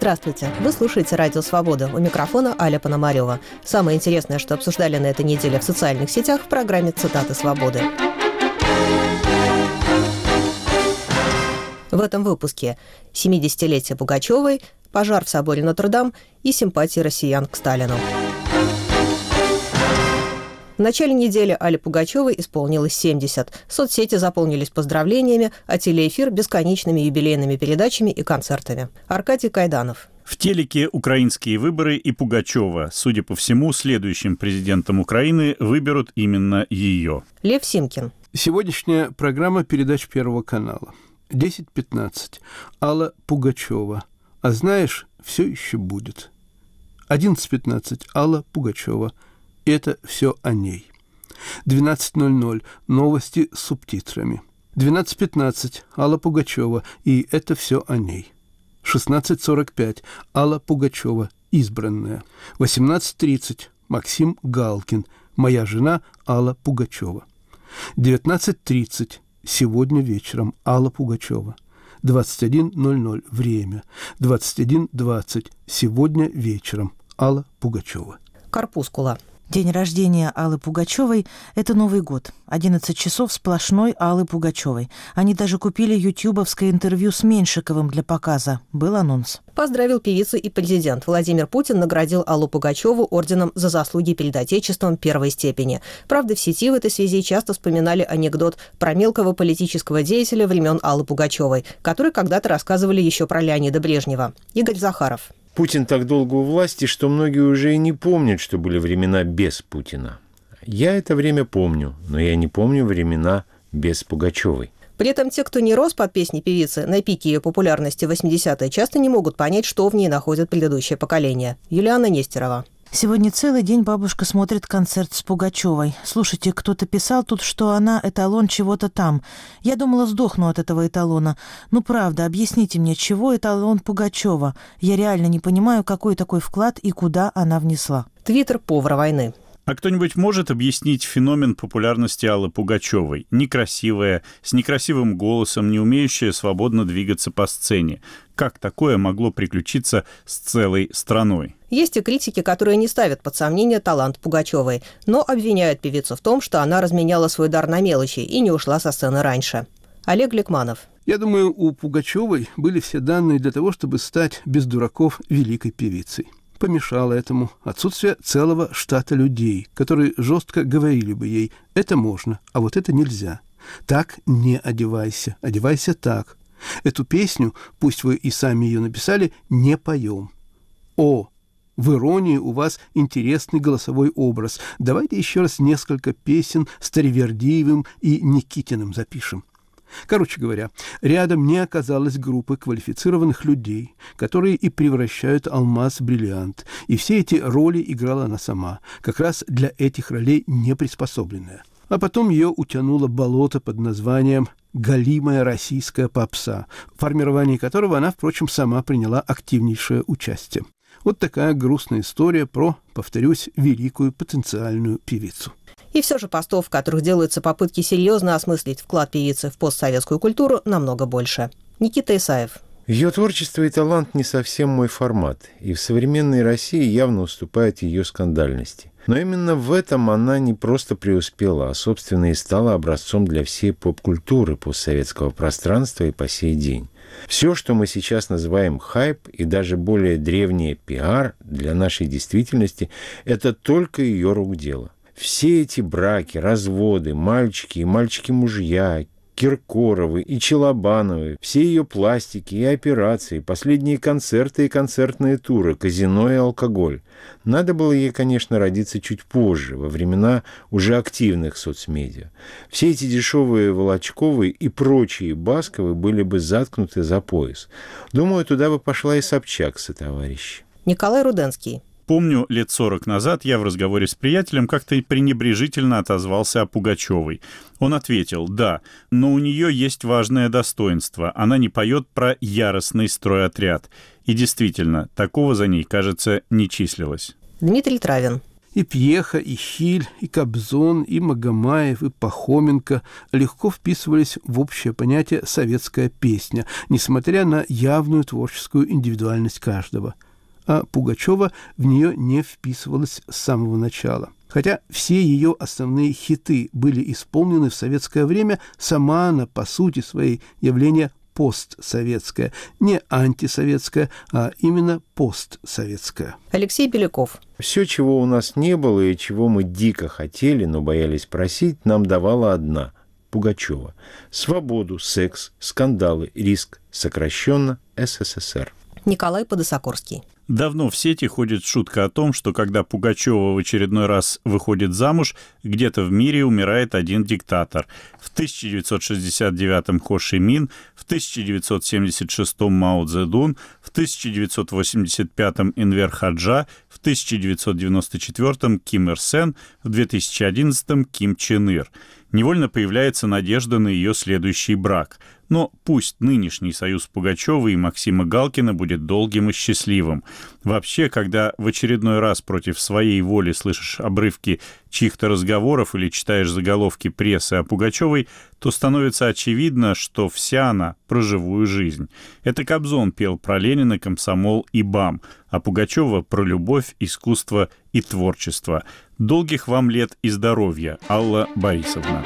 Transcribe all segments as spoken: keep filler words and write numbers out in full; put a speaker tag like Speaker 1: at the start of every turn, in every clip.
Speaker 1: Здравствуйте! Вы слушаете «Радио Свобода». У микрофона Аля Пономарёва. Самое интересное, что обсуждали на этой неделе в социальных сетях, в программе «Цитаты свободы». В этом выпуске семидесятилетие Пугачевой, пожар в соборе Нотр-Дам и симпатии россиян к Сталину. В начале недели Алле Пугачевой исполнилось семьдесят. Соцсети заполнились поздравлениями, а телеэфир – бесконечными юбилейными передачами и концертами. Аркадий Кайданов.
Speaker 2: В телеке «Украинские выборы» и Пугачева. Судя по всему, следующим президентом Украины выберут именно ее.
Speaker 1: Лев Симкин.
Speaker 3: Сегодняшняя программа передач Первого канала. десять пятнадцать. Алла Пугачева. А знаешь, все еще будет. одиннадцать пятнадцать. Алла Пугачева. Это все о ней. двенадцать ноль ноль. Новости с субтитрами. двенадцать пятнадцать. Алла Пугачева. И это все о ней. шестнадцать сорок пять. Алла Пугачева. Избранная. восемнадцать тридцать. Максим Галкин. Моя жена Алла Пугачева. девятнадцать тридцать. Сегодня вечером. Алла Пугачева. двадцать один ноль ноль. Время. двадцать один двадцать. Сегодня вечером. Алла Пугачева.
Speaker 1: Корпускула.
Speaker 4: День рождения Аллы Пугачевой – это Новый год. одиннадцать часов сплошной Аллы Пугачевой. Они даже купили ютубовское интервью с Меньшиковым для показа. Был анонс.
Speaker 1: Поздравил певицу и президент. Владимир Путин наградил Аллу Пугачеву орденом за заслуги перед Отечеством первой степени. Правда, в сети в этой связи часто вспоминали анекдот про мелкого политического деятеля времен Аллы Пугачевой, который когда-то рассказывали еще про Леонида Брежнева. Игорь Захаров.
Speaker 5: Путин так долго у власти, что многие уже и не помнят, что были времена без Путина. Я это время помню, но я не помню времена без Пугачевой.
Speaker 1: При этом те, кто не рос под песни певицы на пике ее популярности в восьмидесятые, часто не могут понять, что в ней находит предыдущее поколение. Юлиана Нестерова.
Speaker 4: Сегодня целый день бабушка смотрит концерт с Пугачевой. Слушайте, кто-то писал тут, что она эталон чего-то там. Я думала, сдохну от этого эталона. Ну, правда, объясните мне, чего эталон Пугачева? Я реально не понимаю, какой такой вклад и куда она внесла.
Speaker 1: Твиттер повара войны.
Speaker 2: А кто-нибудь может объяснить феномен популярности Аллы Пугачевой? Некрасивая, с некрасивым голосом, не умеющая свободно двигаться по сцене. Как такое могло приключиться с целой страной?
Speaker 1: Есть и критики, которые не ставят под сомнение талант Пугачевой, но обвиняют певицу в том, что она разменяла свой дар на мелочи и не ушла со сцены раньше. Олег Гликманов.
Speaker 3: Я думаю, у Пугачевой были все данные для того, чтобы стать без дураков великой певицей. Помешало этому отсутствие целого штата людей, которые жестко говорили бы ей: это можно, а вот это нельзя. Так не одевайся, одевайся так. Эту песню, пусть вы и сами ее написали, не поем. О, в иронии у вас интересный голосовой образ. Давайте еще раз несколько песен с Таривердиевым и Никитиным запишем. Короче говоря, рядом не оказалось группы квалифицированных людей, которые и превращают алмаз в бриллиант. И все эти роли играла она сама, как раз для этих ролей не приспособленная. А потом ее утянуло болото под названием «Галимая российская попса», в формировании которого она, впрочем, сама приняла активнейшее участие. Вот такая грустная история про, повторюсь, великую потенциальную певицу.
Speaker 1: И все же постов, в которых делаются попытки серьезно осмыслить вклад певицы в постсоветскую культуру, намного больше. Никита Исаев.
Speaker 5: Ее творчество и талант не совсем мой формат, и в современной России явно уступает ее скандальности. Но именно в этом она не просто преуспела, а, собственно, и стала образцом для всей поп-культуры постсоветского пространства и по сей день. Все, что мы сейчас называем хайп и даже более древнее пиар для нашей действительности, это только ее рук дело. Все эти браки, разводы, мальчики и мальчики-мужья, Киркоровы и Челобановы, все ее пластики и операции, последние концерты и концертные туры, казино и алкоголь. Надо было ей, конечно, родиться чуть позже, во времена уже активных соцмедиа. Все эти дешевые Волочковы и прочие Басковы были бы заткнуты за пояс. Думаю, туда бы пошла и Собчак сотоварищи.
Speaker 1: Николай Руденский.
Speaker 2: Помню, лет сорок назад я в разговоре с приятелем как-то пренебрежительно отозвался о Пугачевой. Он ответил: да, но у нее есть важное достоинство. Она не поет про яростный стройотряд. И действительно, такого за ней, кажется, не числилось.
Speaker 1: Дмитрий Травин.
Speaker 3: И Пьеха, и Хиль, и Кобзон, и Магомаев, и Пахоменко легко вписывались в общее понятие «советская песня», несмотря на явную творческую индивидуальность каждого. А Пугачева в нее не вписывалась с самого начала. Хотя все ее основные хиты были исполнены в советское время, сама она, по сути своей, явление постсоветское, не антисоветское, а именно постсоветское.
Speaker 1: Алексей Беляков.
Speaker 5: Все, чего у нас не было и чего мы дико хотели, но боялись просить, нам давала одна – Пугачева. Свободу, секс, скандалы, риск, сокращенно СССР.
Speaker 1: Николай Подосокорский.
Speaker 2: Давно в сети ходит шутка о том, что когда Пугачева в очередной раз выходит замуж, где-то в мире умирает один диктатор. В тысяча девятьсот шестьдесят девятом Хо Ши Мин, в тысяча девятьсот семьдесят шестом Мао Цзэдун, в тысяча девятьсот восемьдесят пятом Энвер Ходжа, в тысяча девятьсот девяносто четвёртом Ким Ир Сен, в две тысячи одиннадцатом Ким Чен Ир. Невольно появляется надежда на ее следующий брак. Но пусть нынешний союз Пугачевой и Максима Галкина будет долгим и счастливым. Вообще, когда в очередной раз против своей воли слышишь обрывки чьих-то разговоров или читаешь заголовки прессы о Пугачевой, то становится очевидно, что вся она про живую жизнь. Это Кобзон пел про Ленина, комсомол и БАМ, а Пугачева про любовь, искусство и творчество. Долгих вам лет и здоровья, Алла Борисовна.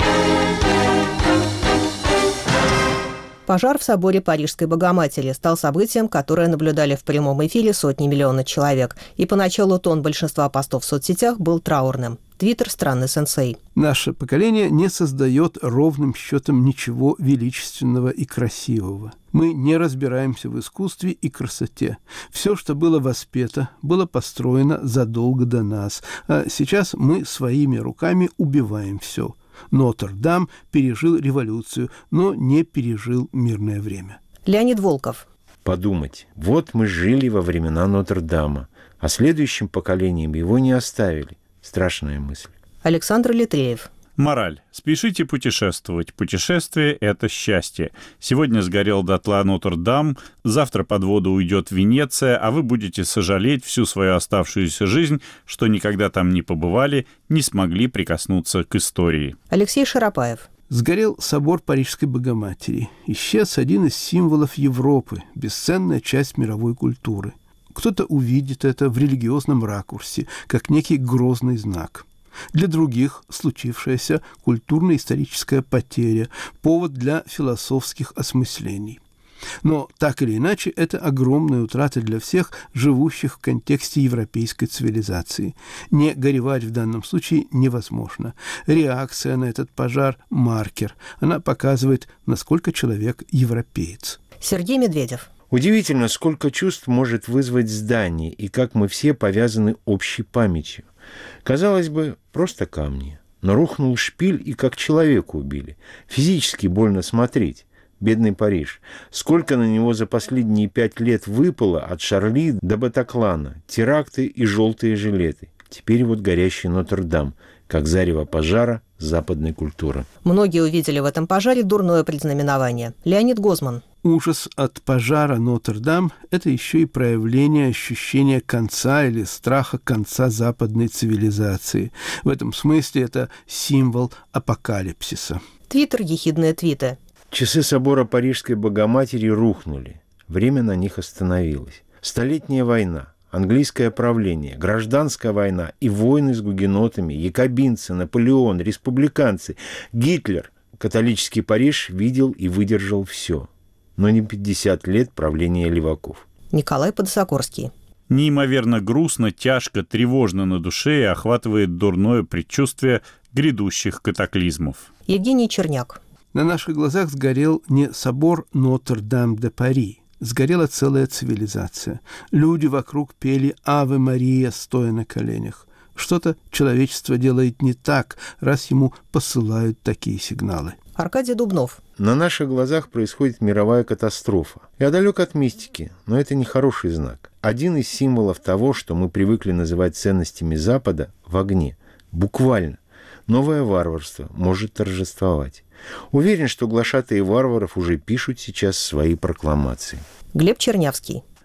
Speaker 1: Пожар в соборе Парижской Богоматери стал событием, которое наблюдали в прямом эфире сотни миллионов человек. И поначалу тон большинства постов в соцсетях был траурным. Твиттер – странный сенсей.
Speaker 3: Наше поколение не создает ровным счетом ничего величественного и красивого. Мы не разбираемся в искусстве и красоте. Все, что было воспето, было построено задолго до нас. А сейчас мы своими руками убиваем все. Нотр-Дам пережил революцию, но не пережил мирное время.
Speaker 1: Леонид Волков.
Speaker 5: Подумать, вот мы жили во времена Нотр-Дама, а следующим поколениям его не оставили. Страшная мысль.
Speaker 1: Александр Литреев.
Speaker 2: Мораль. Спешите путешествовать. Путешествие – это счастье. Сегодня сгорел дотла Нотр-Дам, завтра под воду уйдет Венеция, а вы будете сожалеть всю свою оставшуюся жизнь, что никогда там не побывали, не смогли прикоснуться к истории.
Speaker 1: Алексей Шарапаев.
Speaker 3: Сгорел собор Парижской Богоматери. Исчез один из символов Европы, бесценная часть мировой культуры. Кто-то увидит это в религиозном ракурсе, как некий грозный знак. Для других случившаяся культурно-историческая потеря, повод для философских осмыслений. Но так или иначе, это огромная утрата для всех живущих в контексте европейской цивилизации. Не горевать в данном случае невозможно. Реакция на этот пожар – маркер. Она показывает, насколько человек европеец.
Speaker 1: Сергей Медведев.
Speaker 5: Удивительно, сколько чувств может вызвать здание, и как мы все повязаны общей памятью. Казалось бы, просто камни. Но рухнул шпиль, и как человека убили. Физически больно смотреть. Бедный Париж. Сколько на него за последние пять лет выпало от Шарли до Батаклана. Теракты и желтые жилеты. Теперь вот горящий Нотр-Дам, как зарево пожара западной культуры.
Speaker 1: Многие увидели в этом пожаре дурное предзнаменование. Леонид Гозман.
Speaker 3: Ужас от пожара Нотр-Дам – это еще и проявление ощущения конца или страха конца западной цивилизации. В этом смысле это символ апокалипсиса.
Speaker 1: Твиттер «Ехидные твиты».
Speaker 5: Часы собора Парижской Богоматери рухнули. Время на них остановилось. Столетняя война, английское правление, гражданская война и войны с гугенотами, якобинцы, Наполеон, республиканцы, Гитлер. Католический Париж видел и выдержал все. Но не пятьдесят лет правления леваков.
Speaker 1: Николай Подосокорский.
Speaker 2: Неимоверно грустно, тяжко, тревожно на душе и охватывает дурное предчувствие грядущих катаклизмов.
Speaker 1: Евгений Черняк.
Speaker 3: На наших глазах сгорел не собор Нотр-Дам-де-Пари. Сгорела целая цивилизация. Люди вокруг пели «Аве Мария», стоя на коленях. Что-то человечество делает не так, раз ему посылают такие сигналы.
Speaker 1: Аркадий Дубнов.
Speaker 5: На наших глазах происходит мировая катастрофа. Я далек от мистики, но это не хороший знак. Один из символов того, что мы привыкли называть ценностями Запада, в огне. Буквально. Новое варварство может торжествовать. Уверен, что глашатые варваров уже пишут сейчас свои прокламации.
Speaker 1: Глеб Чернявский.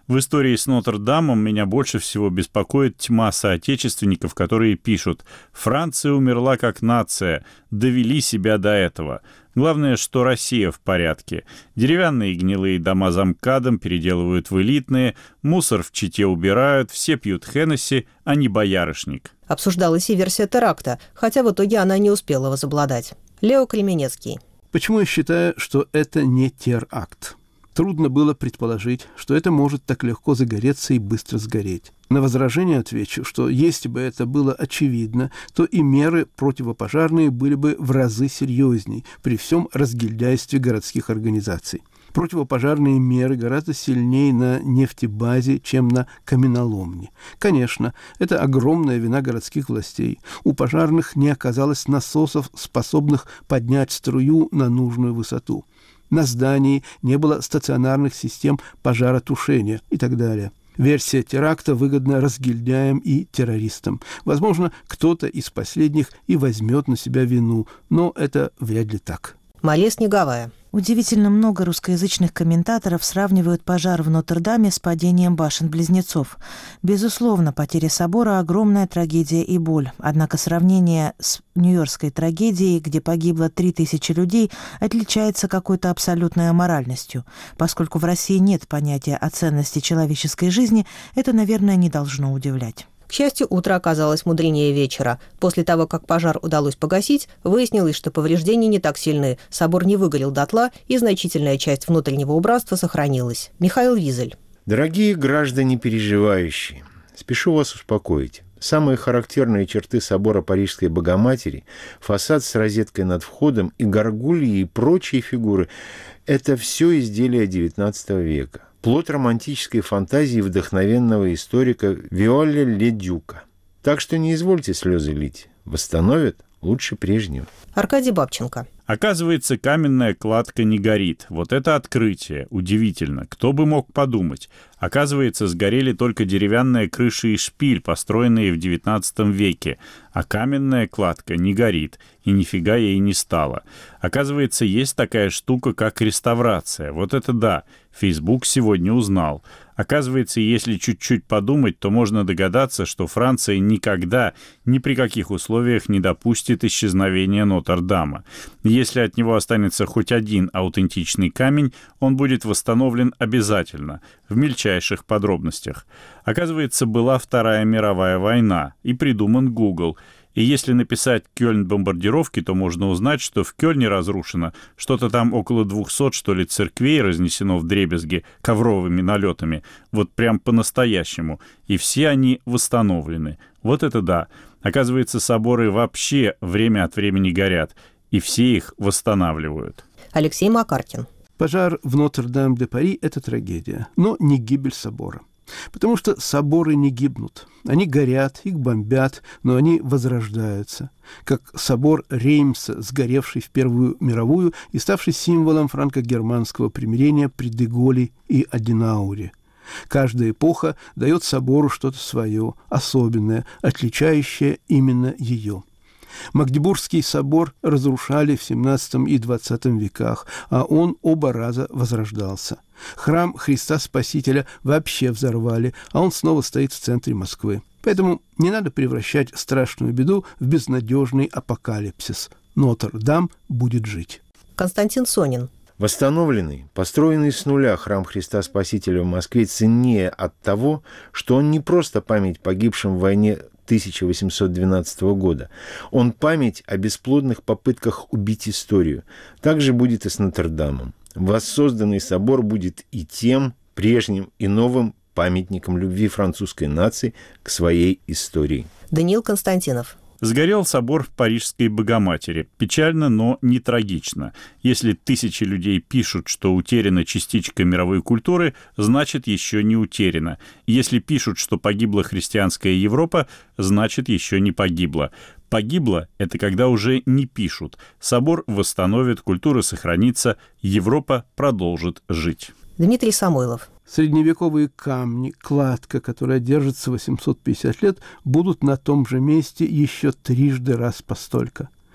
Speaker 2: В истории с Нотр-Дамом меня больше всего беспокоит тьма соотечественников, которые пишут: «Франция умерла как нация, довели себя до этого. Главное, что Россия в порядке. Деревянные гнилые дома за МКАДом переделывают в элитные, мусор в Чите убирают, все пьют Хеннесси, а не боярышник».
Speaker 1: Обсуждалась и версия теракта, хотя в итоге она не успела возобладать. Лео Кременецкий.
Speaker 3: Почему я считаю, что это не теракт? Трудно было предположить, что это может так легко загореться и быстро сгореть. На возражение отвечу, что если бы это было очевидно, то и меры противопожарные были бы в разы серьезней при всем разгильдяйстве городских организаций. Противопожарные меры гораздо сильнее на нефтебазе, чем на каменоломне. Конечно, это огромная вина городских властей. У пожарных не оказалось насосов, способных поднять струю на нужную высоту. На здании не было стационарных систем пожаротушения и так далее. Версия теракта выгодна разгильдяям и террористам. Возможно, кто-то из последних и возьмет на себя вину, но это вряд ли так.
Speaker 1: Мария Снеговая.
Speaker 4: Удивительно много русскоязычных комментаторов сравнивают пожар в Нотр-Даме с падением башен-близнецов. Безусловно, потеря собора – огромная трагедия и боль. Однако сравнение с нью-йоркской трагедией, где погибло три тысячи людей, отличается какой-то абсолютной аморальностью. Поскольку в России нет понятия о ценности человеческой жизни, это, наверное, не должно удивлять.
Speaker 1: К счастью, утро оказалось мудренее вечера. После того, как пожар удалось погасить, выяснилось, что повреждения не так сильны, собор не выгорел дотла, и значительная часть внутреннего убранства сохранилась. Михаил Визель.
Speaker 5: Дорогие граждане переживающие, спешу вас успокоить. Самые характерные черты собора Парижской Богоматери, фасад с розеткой над входом и горгульи и прочие фигуры – это все изделия девятнадцатого века. Плод романтической фантазии вдохновенного историка Виолля Ле-Дюка. Так что не извольте слезы лить. Восстановят лучше прежнего.
Speaker 1: Аркадий Бабченко.
Speaker 2: Оказывается, каменная кладка не горит. Вот это открытие. Удивительно. Кто бы мог подумать. Оказывается, сгорели только деревянная крыша и шпиль, построенные в девятнадцатом веке. А каменная кладка не горит. И нифига ей не стало. Оказывается, есть такая штука, как реставрация. Вот это да. Фейсбук сегодня узнал. Оказывается, если чуть-чуть подумать, то можно догадаться, что Франция никогда, ни при каких условиях не допустит исчезновения Нотр-Дама. Если от него останется хоть один аутентичный камень, он будет восстановлен обязательно, в мельчайших подробностях. Оказывается, была Вторая мировая война, и придуман Google. И если написать «Кёльн бомбардировки», то можно узнать, что в Кёльне разрушено что-то там около двухсот, что ли, церквей, разнесено вдребезги ковровыми налетами. Вот прям по-настоящему. И все они восстановлены. Вот это да. Оказывается, соборы вообще время от времени горят. И все их восстанавливают.
Speaker 1: Алексей Макаркин.
Speaker 3: Пожар в Нотр-Дам-де-Пари – это трагедия, но не гибель собора. Потому что соборы не гибнут. Они горят, их бомбят, но они возрождаются. Как собор Реймса, сгоревший в Первую мировую и ставший символом франко-германского примирения при де-Голле и Аденауэре. Каждая эпоха дает собору что-то свое, особенное, отличающее именно ее. Магдебургский собор разрушали в семнадцатом и двадцатом веках, а он оба раза возрождался. Храм Христа Спасителя вообще взорвали, а он снова стоит в центре Москвы. Поэтому не надо превращать страшную беду в безнадежный апокалипсис. Нотр-Дам будет жить.
Speaker 1: Константин Сонин.
Speaker 5: Восстановленный, построенный с нуля храм Христа Спасителя в Москве ценнее от того, что он не просто память погибшим в войне тысяча восемьсот двенадцатого года. Он память о бесплодных попытках убить историю. Так же будет и с Нотр-Дамом. Воссозданный собор будет и тем, прежним и новым памятником любви французской нации к своей истории.
Speaker 1: Даниил Константинов.
Speaker 2: Сгорел собор в Парижской Богоматери. Печально, но не трагично. Если тысячи людей пишут, что утеряна частичка мировой культуры, значит, еще не утеряна. Если пишут, что погибла христианская Европа, значит, еще не погибла. Погибло – это когда уже не пишут. Собор восстановит, культура сохранится, Европа продолжит жить.
Speaker 1: Дмитрий Самойлов.
Speaker 3: Средневековые камни, кладка, которая держится восемьсот пятьдесят лет, будут на том же месте еще трижды раз постолько.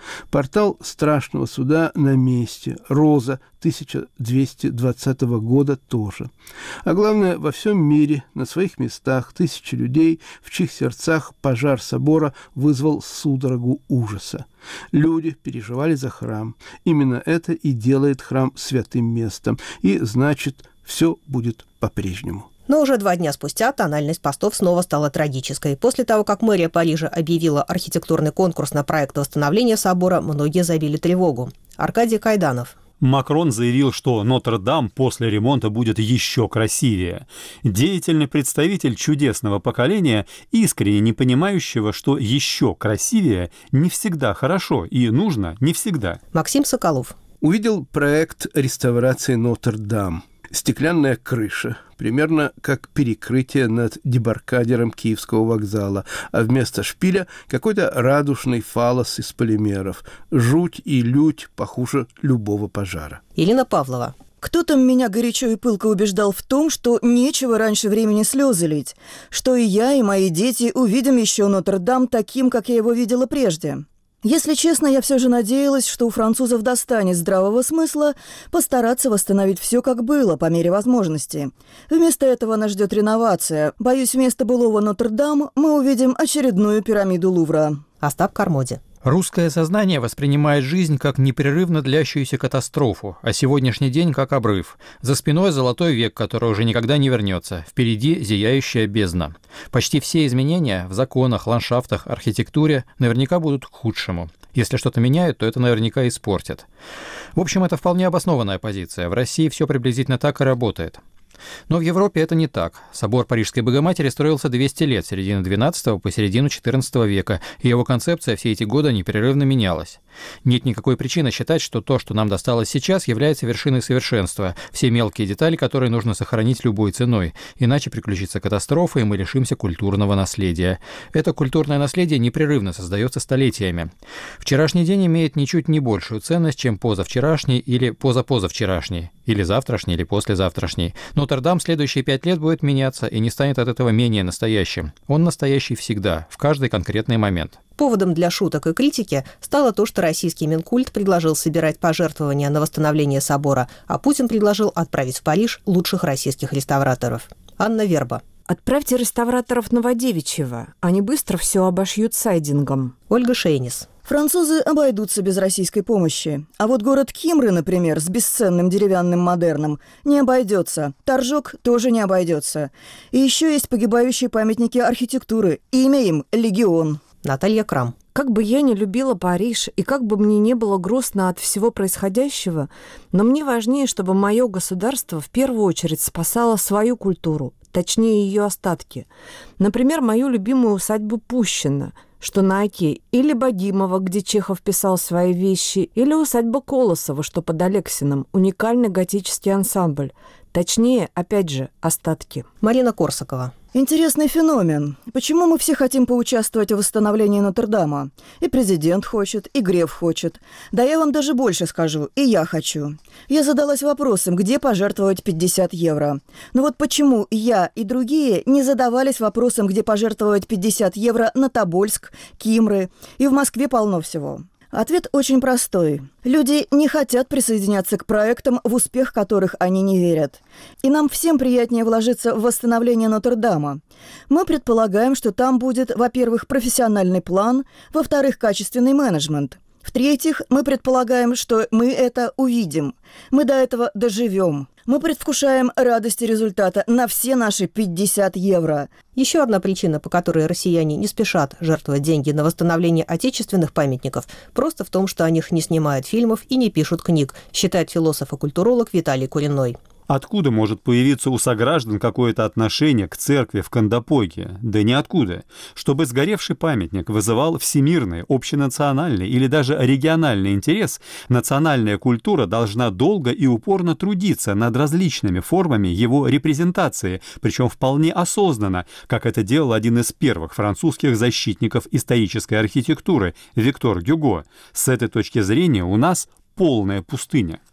Speaker 3: Портал страшного суда на месте. Роза тысяча двести двадцатого года тоже. А главное, во всем мире, на своих местах, тысячи людей, в чьих сердцах пожар собора вызвал судорогу ужаса. Люди переживали за храм. Именно это и делает храм святым местом. И, значит, все будет по-прежнему.
Speaker 1: Но уже два дня спустя тональность постов снова стала трагической. После того, как мэрия Парижа объявила архитектурный конкурс на проект восстановления собора, многие забили тревогу. Аркадий Кайданов.
Speaker 6: Макрон заявил, что Нотр-Дам после ремонта будет еще красивее. Деятельный представитель чудесного поколения, искренне не понимающего, что еще красивее не всегда хорошо и нужно не всегда.
Speaker 1: Максим Соколов.
Speaker 3: Увидел проект реставрации Нотр-Дам. Стеклянная крыша, примерно как перекрытие над дебаркадером Киевского вокзала, а вместо шпиля какой-то радужный фаллос из полимеров. Жуть и лють похуже любого пожара.
Speaker 1: Елена Павлова.
Speaker 7: Кто-то меня горячо и пылко убеждал в том, что нечего раньше времени слезы лить, что и я, и мои дети увидим еще Нотр-Дам таким, как я его видела прежде. Если честно, я все же надеялась, что у французов достанет здравого смысла постараться восстановить все, как было, по мере возможности. Вместо этого нас ждет реновация. Боюсь, вместо былого Нотр-Дам мы увидим очередную пирамиду Лувра.
Speaker 1: Остап Кармоди.
Speaker 8: Русское сознание воспринимает жизнь как непрерывно длящуюся катастрофу, а сегодняшний день как обрыв. За спиной золотой век, который уже никогда не вернется. Впереди зияющая бездна. Почти все изменения в законах, ландшафтах, архитектуре наверняка будут к худшему. Если что-то меняют, то это наверняка испортят. В общем, это вполне обоснованная позиция. В России все приблизительно так и работает. Но в Европе это не так. Собор Парижской Богоматери строился двести лет, с середины двенадцатого по середину четырнадцатого века, и его концепция все эти годы непрерывно менялась. Нет никакой причины считать, что то, что нам досталось сейчас, является вершиной совершенства, все мелкие детали, которые нужно сохранить любой ценой, иначе приключится катастрофа, и мы лишимся культурного наследия. Это культурное наследие непрерывно создается столетиями. Вчерашний день имеет ничуть не большую ценность, чем позавчерашний или позапозавчерашний, или завтрашний, или послезавтрашний. Нотр-Дам следующие пять лет будет меняться и не станет от этого менее настоящим. Он настоящий всегда, в каждый конкретный момент.
Speaker 1: Поводом для шуток и критики стало то, что российский Минкульт предложил собирать пожертвования на восстановление собора, а Путин предложил отправить в Париж лучших российских реставраторов. Анна Верба.
Speaker 9: Отправьте реставраторов Новодевичьего. Они быстро все обошьют сайдингом.
Speaker 1: Ольга Шейнис.
Speaker 7: Французы обойдутся без российской помощи. А вот город Кимры, например, с бесценным деревянным модерном, не обойдется. Торжок тоже не обойдется. И еще есть погибающие памятники архитектуры. Имя им – Легион.
Speaker 1: Наталья Крам.
Speaker 9: Как бы я ни любила Париж, и как бы мне не было грустно от всего происходящего, но мне важнее, чтобы мое государство в первую очередь спасало свою культуру, точнее ее остатки. Например, мою любимую усадьбу Пущино, что на Оке, или Богимова, где Чехов писал свои вещи, или усадьба Колосова, что под Алексиным, уникальный готический ансамбль. Точнее, опять же, остатки.
Speaker 1: Марина Корсакова.
Speaker 7: Интересный феномен. Почему мы все хотим поучаствовать в восстановлении Нотр-Дама? И президент хочет, и Греф хочет. Да я вам даже больше скажу, и я хочу. Я задалась вопросом, где пожертвовать пятьдесят евро. Но вот почему я и другие не задавались вопросом, где пожертвовать пятьдесят евро на Тобольск, Кимры, и в Москве полно всего? Ответ очень простой. Люди не хотят присоединяться к проектам, в успех которых они не верят. И нам всем приятнее вложиться в восстановление Нотр-Дама. Мы предполагаем, что там будет, во-первых, профессиональный план, во-вторых, качественный менеджмент. В-третьих, мы предполагаем, что мы это увидим. Мы до этого доживем. Мы предвкушаем радости результата на все наши пятьдесят евро.
Speaker 1: Еще одна причина, по которой россияне не спешат жертвовать деньги на восстановление отечественных памятников, просто в том, что о них не снимают фильмов и не пишут книг, считает философ и культуролог Виталий Куриной.
Speaker 6: Откуда может появиться у сограждан какое-то отношение к церкви в Кандапойке? Да ниоткуда. Чтобы сгоревший памятник вызывал всемирный, общенациональный или даже региональный интерес, национальная культура должна долго и упорно трудиться над различными формами его репрезентации, причем вполне осознанно, как это делал один из первых французских защитников исторической архитектуры Виктор Гюго. С этой точки зрения у нас полная пустыня.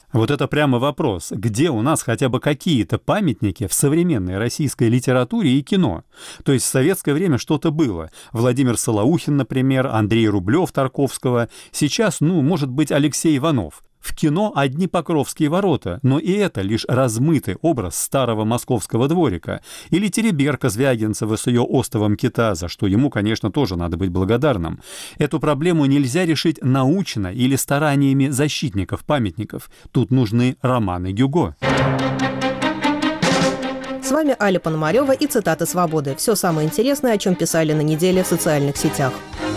Speaker 6: Вот это прямо вопрос. Где у нас хотя бы какие-то памятники в современной российской литературе и кино? То есть в советское время что-то было. Владимир Солоухин, например, Андрей Рублев Тарковского. Сейчас, ну, может быть, Алексей Иванов. В кино одни Покровские ворота, но и это лишь размытый образ старого московского дворика. Или Тереберка Звягинцева с ее остовом кита, за что ему, конечно, тоже надо быть благодарным. Эту проблему нельзя решить научно или стараниями защитников памятников. Тут нужны романы Гюго.
Speaker 1: С вами Аля Пономарева и цитаты «Свободы». Все самое интересное, о чем писали на неделе в социальных сетях.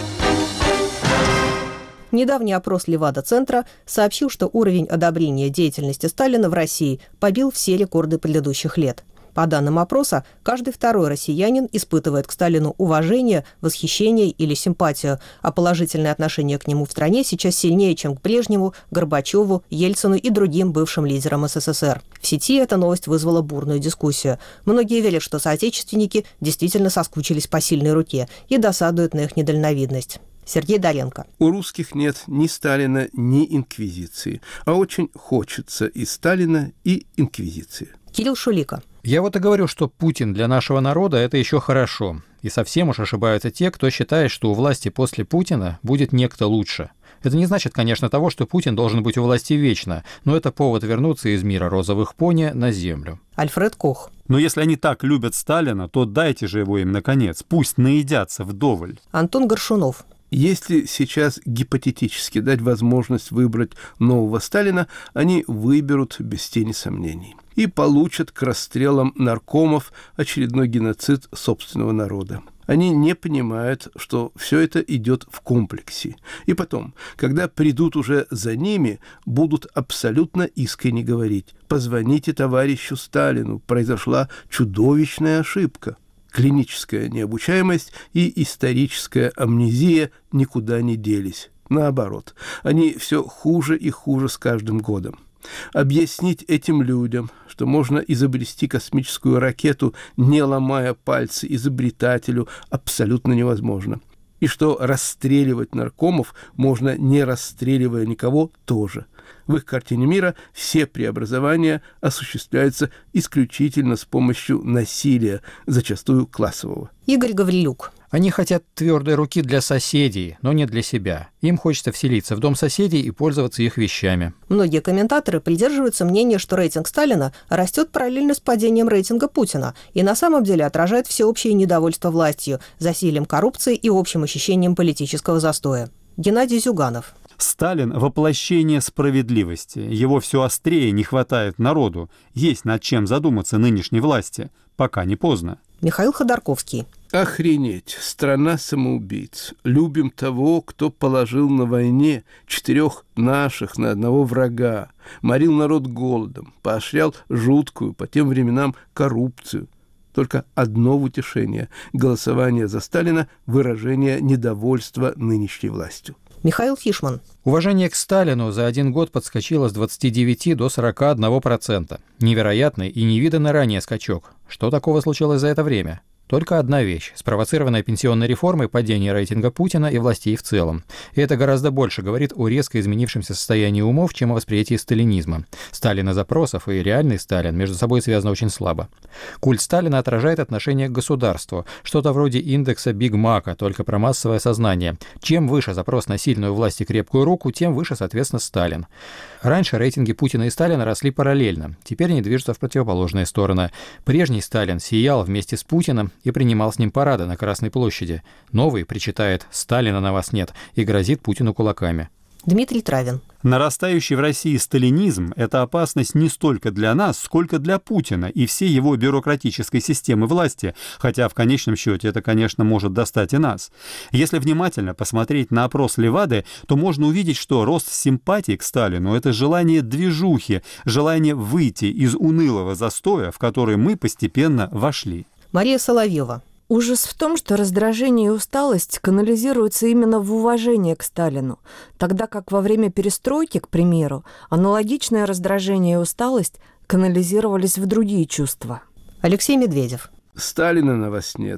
Speaker 1: Недавний опрос Левада-центра сообщил, что уровень одобрения деятельности Сталина в России побил все рекорды предыдущих лет. По данным опроса, каждый второй россиянин испытывает к Сталину уважение, восхищение или симпатию, а положительное отношение к нему в стране сейчас сильнее, чем к Брежневу, Горбачеву, Ельцину и другим бывшим лидерам СССР. В сети эта новость вызвала бурную дискуссию. Многие верят, что соотечественники действительно соскучились по сильной руке и досадуют на их недальновидность. Сергей Доленко.
Speaker 3: У русских нет ни Сталина, ни инквизиции, а очень хочется и Сталина, и инквизиции.
Speaker 1: Кирилл Шулика.
Speaker 8: Я вот и говорю, что Путин для нашего народа – это еще хорошо. И совсем уж ошибаются те, кто считает, что у власти после Путина будет некто лучше. Это не значит, конечно, того, что Путин должен быть у власти вечно, но это повод вернуться из мира розовых пони на землю.
Speaker 1: Альфред Кох.
Speaker 6: Но если они так любят Сталина, то дайте же его им, наконец. Пусть наедятся вдоволь.
Speaker 1: Антон Горшунов.
Speaker 3: Если сейчас гипотетически дать возможность выбрать нового Сталина, они выберут без тени сомнений и получат к расстрелам наркомов очередной геноцид собственного народа. Они не понимают, что все это идет в комплексе. И потом, когда придут уже за ними, будут абсолютно искренне говорить: «Позвоните товарищу Сталину, произошла чудовищная ошибка». Клиническая необучаемость и историческая амнезия никуда не делись. Наоборот, они все хуже и хуже с каждым годом. Объяснить этим людям, что можно изобрести космическую ракету, не ломая пальцы изобретателю, абсолютно невозможно. И что расстреливать наркомов можно, не расстреливая никого, тоже. В их картине мира все преобразования осуществляются исключительно с помощью насилия, зачастую классового.
Speaker 1: Игорь Гаврилюк.
Speaker 8: Они хотят твердой руки для соседей, но не для себя. Им хочется вселиться в дом соседей и пользоваться их вещами.
Speaker 1: Многие комментаторы придерживаются мнения, что рейтинг Сталина растет параллельно с падением рейтинга Путина и на самом деле отражает всеобщее недовольство властью, засилием коррупции и общим ощущением политического застоя. Геннадий Зюганов.
Speaker 6: Сталин – воплощение справедливости. Его все острее не хватает народу. Есть над чем задуматься нынешней власти. Пока не поздно.
Speaker 1: Михаил Ходорковский.
Speaker 3: Охренеть, страна самоубийц. Любим того, кто положил на войне четырех наших на одного врага, морил народ голодом, поощрял жуткую по тем временам коррупцию. Только одно утешение – голосование за Сталина – выражение недовольства нынешней властью.
Speaker 1: Михаил Фишман.
Speaker 8: Уважение к Сталину за один год подскочило с двадцати девяти до сорока одного процента. Невероятный и невиданный ранее скачок. Что такого случилось за это время? Только одна вещь – спровоцированная пенсионной реформой падение рейтинга Путина и властей в целом. И это гораздо больше говорит о резко изменившемся состоянии умов, чем о восприятии сталинизма. Сталин и запросов и реальный Сталин между собой связаны очень слабо. Культ Сталина отражает отношение к государству, что-то вроде индекса Биг Мака, только про массовое сознание. Чем выше запрос на сильную власть и крепкую руку, тем выше, соответственно, Сталин. Раньше рейтинги Путина и Сталина росли параллельно, теперь они движутся в противоположные стороны. Прежний Сталин сиял вместе с Путиным и принимал с ним парады на Красной площади. Новый причитает «Сталина на вас нет» и грозит Путину кулаками.
Speaker 1: Дмитрий Травин.
Speaker 6: Нарастающий в России сталинизм – это опасность не столько для нас, сколько для Путина и всей его бюрократической системы власти, хотя в конечном счете это, конечно, может достать и нас. Если внимательно посмотреть на опрос Левады, то можно увидеть, что рост симпатий к Сталину – это желание движухи, желание выйти из унылого застоя, в который мы постепенно вошли.
Speaker 1: Мария Соловьева.
Speaker 9: Ужас в том, что раздражение и усталость канализируются именно в уважение к Сталину, тогда как во время перестройки, к примеру, аналогичное раздражение и усталость канализировались в другие чувства.
Speaker 1: Алексей Медведев.
Speaker 3: Сталина на вас нет.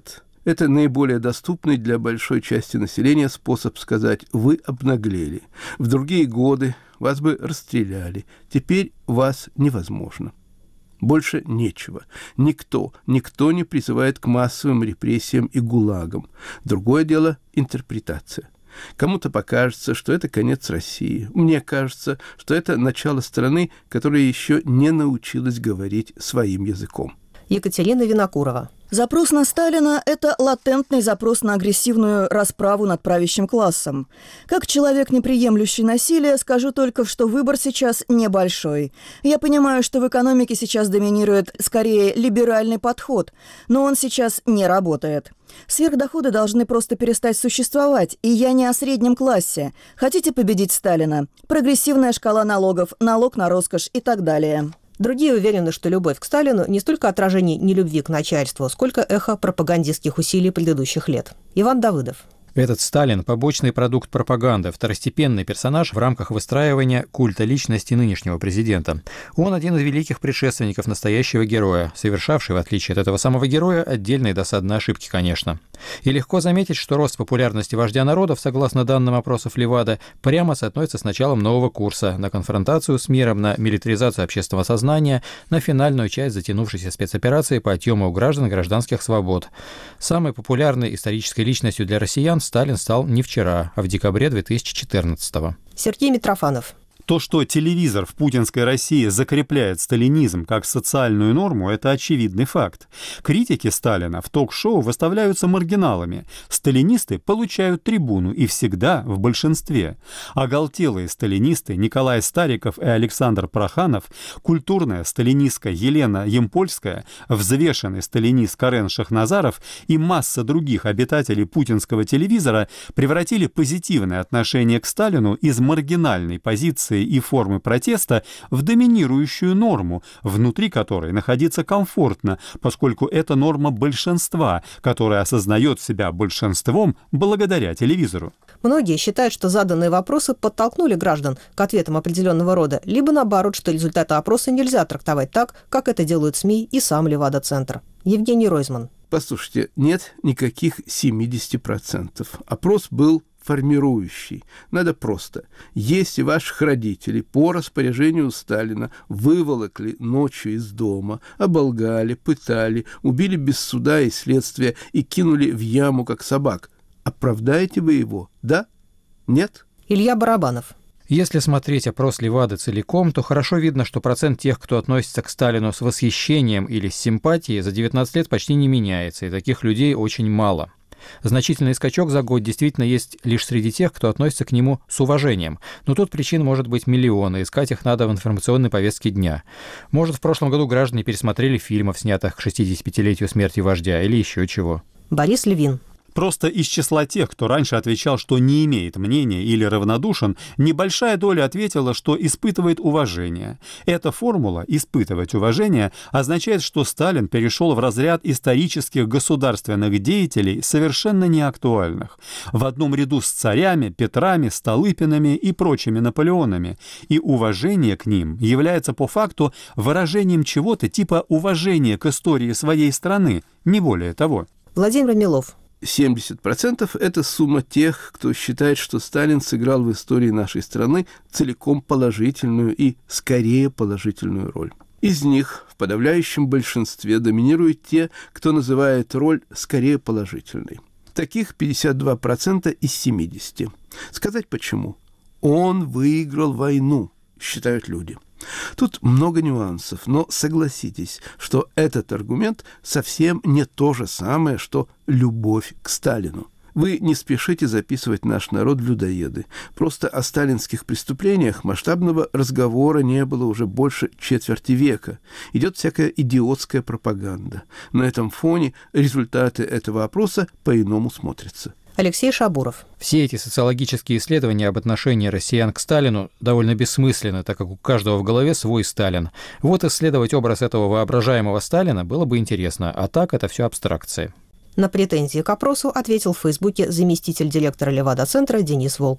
Speaker 3: Это наиболее доступный для большой части населения способ сказать «вы обнаглели». В другие годы вас бы расстреляли, теперь вас невозможно. Больше нечего. Никто, никто не призывает к массовым репрессиям и гулагам. Другое дело – интерпретация. Кому-то покажется, что это конец России. Мне кажется, что это начало страны, которая еще не научилась говорить своим языком.
Speaker 1: Екатерина Винокурова.
Speaker 7: Запрос на Сталина – это латентный запрос на агрессивную расправу над правящим классом. Как человек, не приемлющий насилие, скажу только, что выбор сейчас небольшой. Я понимаю, что в экономике сейчас доминирует скорее либеральный подход, но он сейчас не работает. Сверхдоходы должны просто перестать существовать, и я не о среднем классе. Хотите победить Сталина? Прогрессивная шкала налогов, налог на роскошь и так далее.
Speaker 1: Другие уверены, что любовь к Сталину не столько отражение нелюбви к начальству, сколько эхо пропагандистских усилий предыдущих лет. Иван Давыдов.
Speaker 8: Этот Сталин – побочный продукт пропаганды, второстепенный персонаж в рамках выстраивания культа личности нынешнего президента. Он один из великих предшественников настоящего героя, совершавший, в отличие от этого самого героя, отдельные досадные ошибки, конечно. И легко заметить, что рост популярности вождя народов, согласно данным опросов Левада, прямо соотносится с началом нового курса на конфронтацию с миром, на милитаризацию общественного сознания, на финальную часть затянувшейся спецоперации по отъему у граждан гражданских свобод. Самой популярной исторической личностью для россиян Сталин стал не вчера, а в декабре две тысячи четырнадцатого.
Speaker 1: Сергей Митрофанов.
Speaker 6: То, что телевизор в путинской России закрепляет сталинизм как социальную норму, это очевидный факт. Критики Сталина в ток-шоу выставляются маргиналами. Сталинисты получают трибуну и всегда в большинстве. Оголтелые сталинисты Николай Стариков и Александр Проханов, культурная сталинистка Елена Ямпольская, взвешенный сталинист Карен Шахназаров и масса других обитателей путинского телевизора превратили позитивное отношение к Сталину из маргинальной позиции и формы протеста в доминирующую норму, внутри которой находиться комфортно, поскольку это норма большинства, которая осознает себя большинством благодаря телевизору.
Speaker 1: Многие считают, что заданные вопросы подтолкнули граждан к ответам определенного рода, либо наоборот, что результаты опроса нельзя трактовать так, как это делают СМИ и сам Левада-центр. Евгений Ройзман.
Speaker 3: Послушайте, нет никаких семьдесят процентов. Опрос был формирующий. Надо просто. Если ваших родителей по распоряжению Сталина выволокли ночью из дома, оболгали, пытали, убили без суда и следствия и кинули в яму, как собак, оправдаете вы его? Да? Нет?
Speaker 1: Илья Барабанов.
Speaker 8: Если смотреть опрос Левады целиком, то хорошо видно, что процент тех, кто относится к Сталину с восхищением или с симпатией, за девятнадцать лет почти не меняется, и таких людей очень мало. Значительный скачок за год действительно есть лишь среди тех, кто относится к нему с уважением. Но тут причин может быть миллионы, искать их надо в информационной повестке дня. Может, в прошлом году граждане пересмотрели фильмов, снятых к шестидесятипятилетию смерти вождя, или еще чего.
Speaker 1: Борис Левин.
Speaker 6: Просто из числа тех, кто раньше отвечал, что не имеет мнения или равнодушен, небольшая доля ответила, что испытывает уважение. Эта формула «испытывать уважение» означает, что Сталин перешел в разряд исторических государственных деятелей, совершенно неактуальных, в одном ряду с царями, Петрами, Столыпинами и прочими Наполеонами. И уважение к ним является по факту выражением чего-то типа уважения к истории своей страны, не более того.
Speaker 1: Владимир Милов.
Speaker 3: семьдесят процентов – это сумма тех, кто считает, что Сталин сыграл в истории нашей страны целиком положительную и скорее положительную роль. Из них в подавляющем большинстве доминируют те, кто называет роль скорее положительной. Таких пятьдесят два процента из семидесяти. Сказать почему? Он выиграл войну, считают люди. Тут много нюансов, но согласитесь, что этот аргумент совсем не то же самое, что любовь к Сталину. Вы не спешите записывать наш народ в людоеды. Просто о сталинских преступлениях масштабного разговора не было уже больше четверти века. Идет всякая идиотская пропаганда. На этом фоне результаты этого опроса по-иному смотрятся.
Speaker 1: Алексей Шабуров.
Speaker 8: Все эти социологические исследования об отношении россиян к Сталину довольно бессмысленны, так как у каждого в голове свой Сталин. Вот исследовать образ этого воображаемого Сталина было бы интересно, а так это все абстракции.
Speaker 1: На претензии к опросу ответил в Фейсбуке заместитель директора Левада-центра Денис Волков.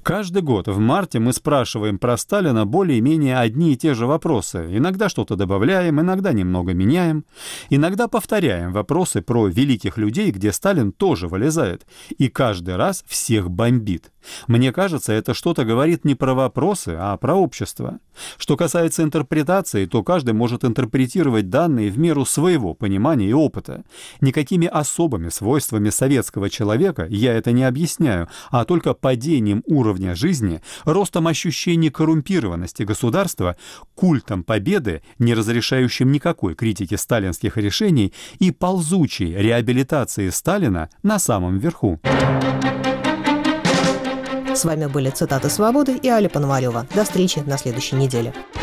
Speaker 6: Каждый год в марте мы спрашиваем про Сталина более-менее одни и те же вопросы. Иногда что-то добавляем, иногда немного меняем. Иногда повторяем вопросы про великих людей, где Сталин тоже вылезает. И каждый раз всех бомбит. Мне кажется, это что-то говорит не про вопросы, а про общество. Что касается интерпретации, то каждый может интерпретировать данные в меру своего понимания и опыта. Никакими особыми свойствами советского человека я это не объясняю, а только падением уровня жизни, ростом ощущений коррумпированности государства, культом победы, не разрешающим никакой критики сталинских решений, и ползучей реабилитацией Сталина на самом верху.
Speaker 1: С вами были «Цитаты свободы» и Аля Пономарева. До встречи на следующей неделе.